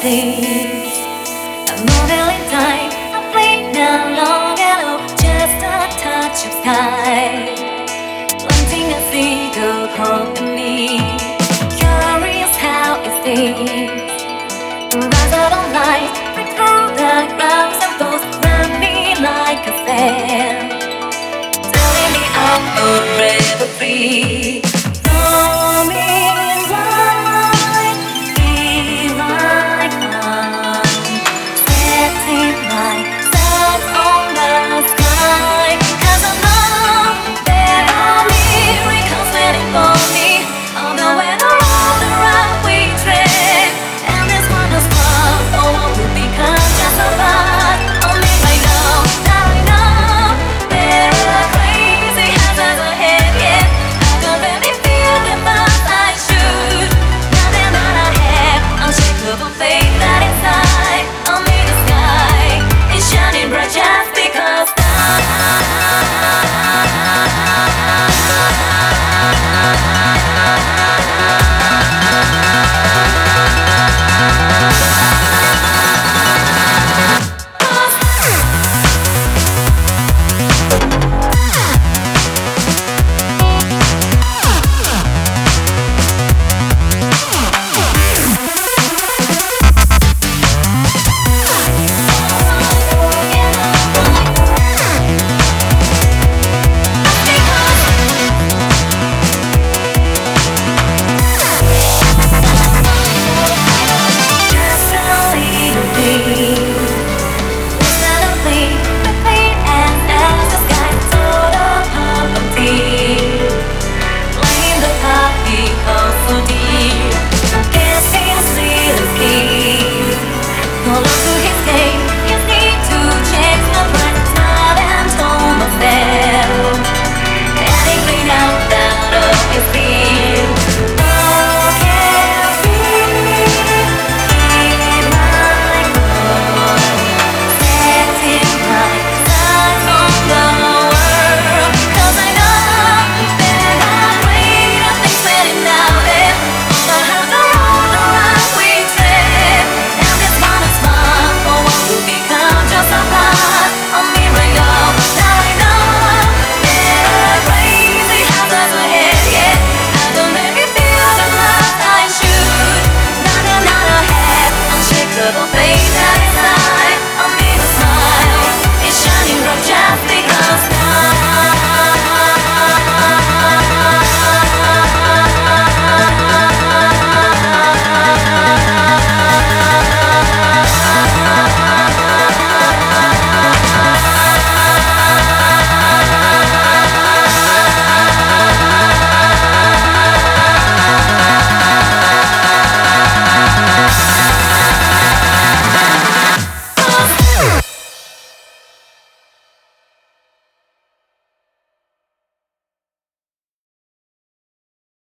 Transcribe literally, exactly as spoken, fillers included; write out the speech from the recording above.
things. I'm moving in time, I'm free now, long ago, just a touch of sky. Planting a seed of hope in me. Curious how it stays. Rise out of light, break through the clouds and those run me like a fan. Telling me I'm forever free.